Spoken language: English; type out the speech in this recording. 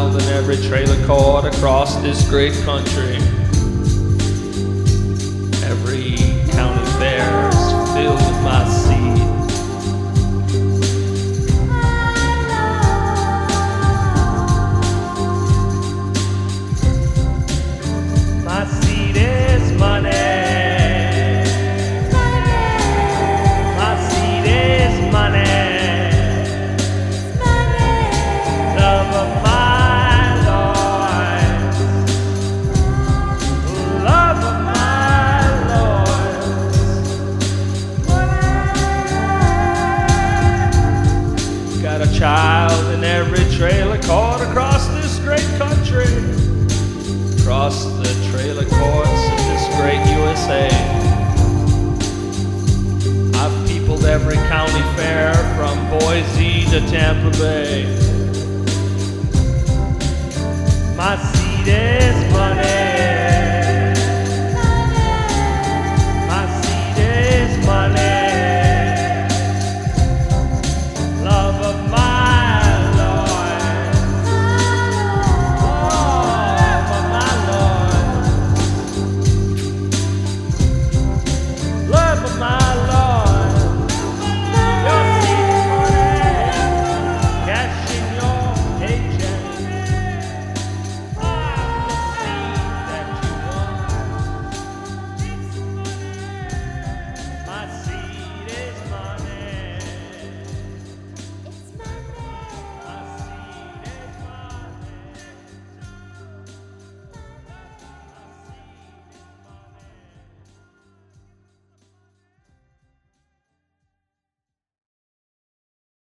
child in every trailer court across this great country. Every county fair is filled with my seed. My seed is money. My seed is money. Love of my Lord. Love of my Lord. Got a child in every trailer court across this great country. Across the trailer courts of this great USA. I've peopled every county fair from Boise to Tampa Bay. My seed is